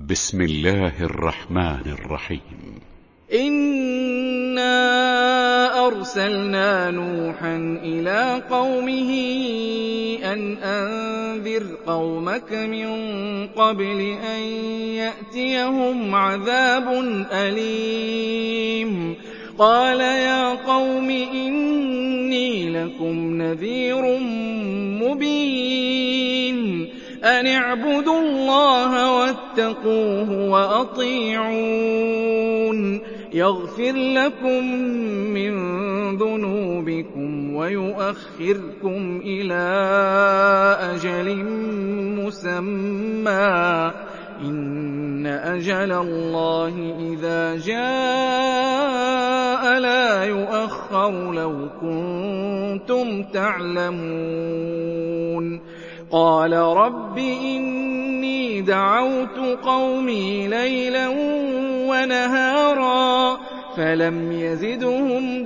بسم الله الرحمن الرحيم. إنا أرسلنا نوحا إلى قومه أن أنذر قومك من قبل أن يأتيهم عذاب أليم. قال يا قوم إني لكم نذير مبين أن اعبدوا الله واتقوه وأطيعون يغفر لكم من ذنوبكم ويؤخركم إلى أجل مسمى إن أجل الله إذا جاء لا يؤخر لو كنتم تعلمون. قال رب إني دعوت قومي ليلا ونهارا فلم يزدهم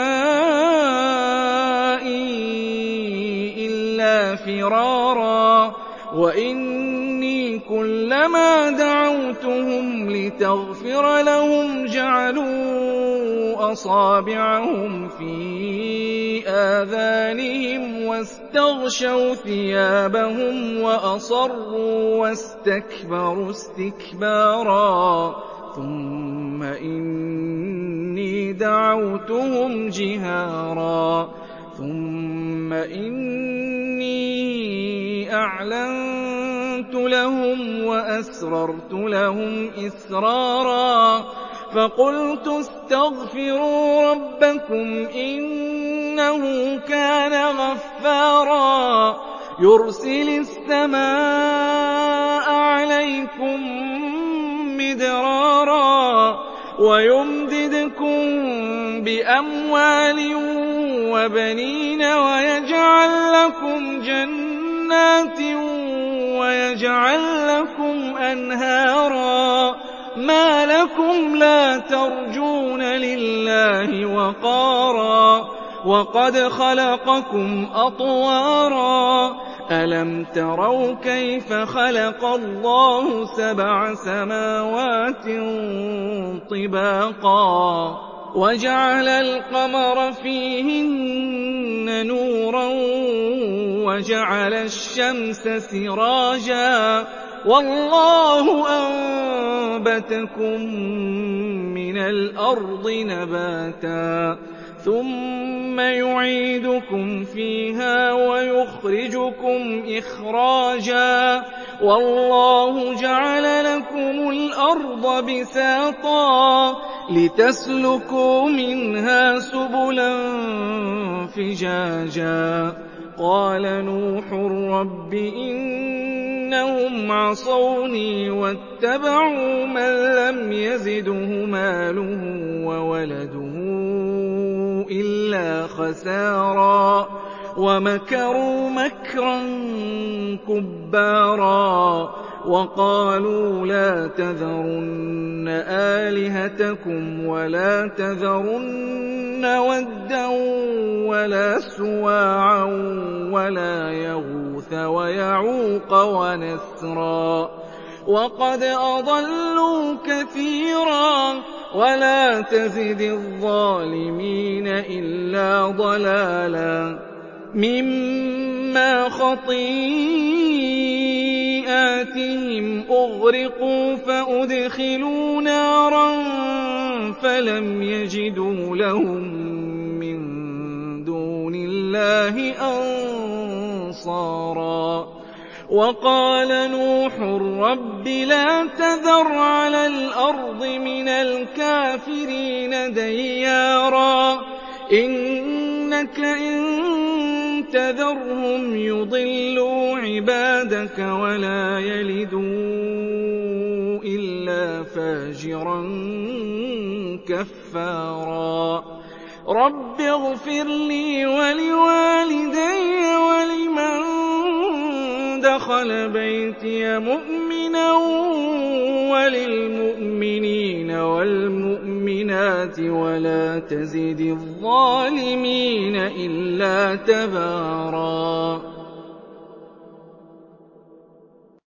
دعائي إلا فرارا وإني كلما دعوتهم لتغفر لهم جعلوا أصابعهم في آذانهم واستغشوا ثيابهم وأصروا واستكبروا استكبارا ثم إني دعوتهم جهارا ثم إني أعلنت لهم وأسررت لهم إسرارا فقلت استغفروا ربكم إنه كان غفارا يرسل السماء عليكم مدرارا ويمددكم بأموال وبنين ويجعل لكم جنات ويجعل لكم أنهارا ما لكم لا ترجون لله وقارا وقد خلقكم أطوارا ألم تروا كيف خلق الله 7 سماوات طباقا وجعل القمر فيهن نورا وجعل الشمس سراجا والله أنبتكم من الأرض نباتا ثم يعيدكم فيها ويخرجكم إخراجا والله جعل لكم الأرض بساطا لتسلكوا منها سبلا فجاجا قال نوح رب إنهم عصوني واتبعوا من لم يزده ماله وولده إلا خسارا ومكروا مكرا كبارا وقالوا لا تذرن آلهتكم ولا تذرن ودا ولا سواعا ولا يغوث ويعوق ونسرا وقد أضلوا كثيرا ولا تزد الظالمين إلا ضلالا مما خطيئاتهم أغرقوا فأدخلوا نارا فلم يجدوا لهم من دون الله أنصارا وقال نوح رب لا تذر على الأرض من الكافرين ديارا إنك إن تذرهم يضلوا عبادك ولا يلدوا إلا فاجرا كفارا رب اغفر لي ولوالدي ولمن دخل بيتي مؤمنا وللمؤمنين والمؤمنات ولا تزد الظالمين إلا تبارا